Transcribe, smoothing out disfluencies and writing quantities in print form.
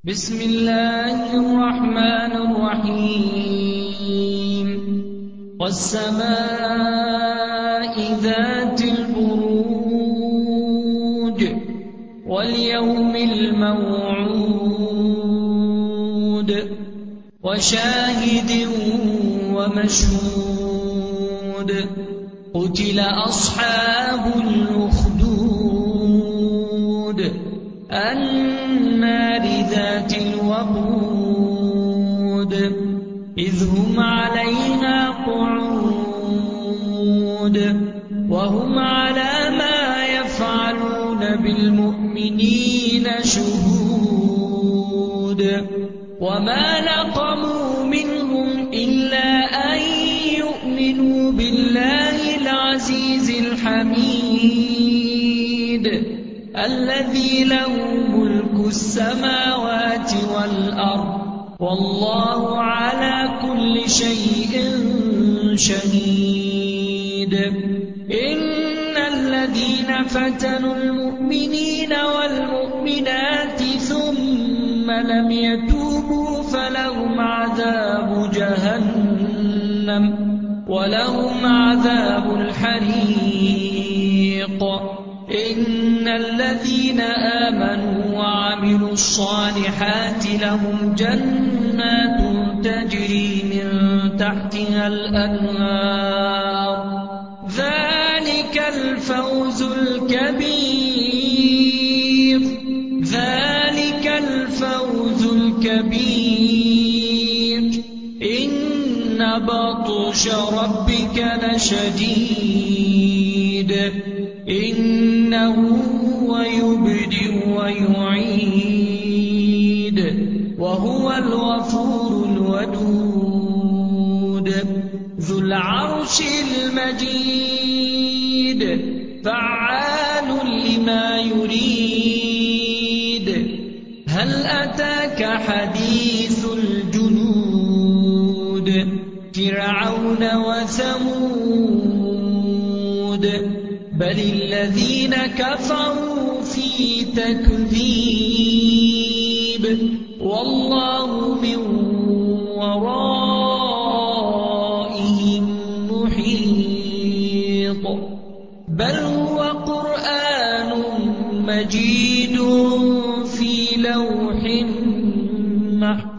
بسم الله الرحمن الرحيم والسماء ذات البروج واليوم الموعود وشاهد ومشهود قتل أصحاب الأخدود النار ذات الوقود إذ هم عليها قعود وهم على ما يفعلون بالمؤمنين شهود وما نقموا منهم إلا أن يؤمنوا بالله العزيز الحميد الذي له ملك السماوات والأرض والله على كل شيء شهيد إن الذين فتنوا المؤمنين والمؤمنات ثم لم يتوبوا فلهم عذاب جهنم ولهم عذاب الحريق إن الذين آمنوا وعملوا الصالحات لهم جنات تجري من تحتها الأنهار ذلك الفوز الكبير إن بطش ربك لشديد إنه هو يبدئ ويعيد وهو الغفور الودود ذو العرش المجيد فعال لما يريد هل أتاك حديث الجنود فرعون وثمود بل الذين كفروا في تكذيب والله من ورائهم محيط بل هو قرآن مجيد في لوح محفوظ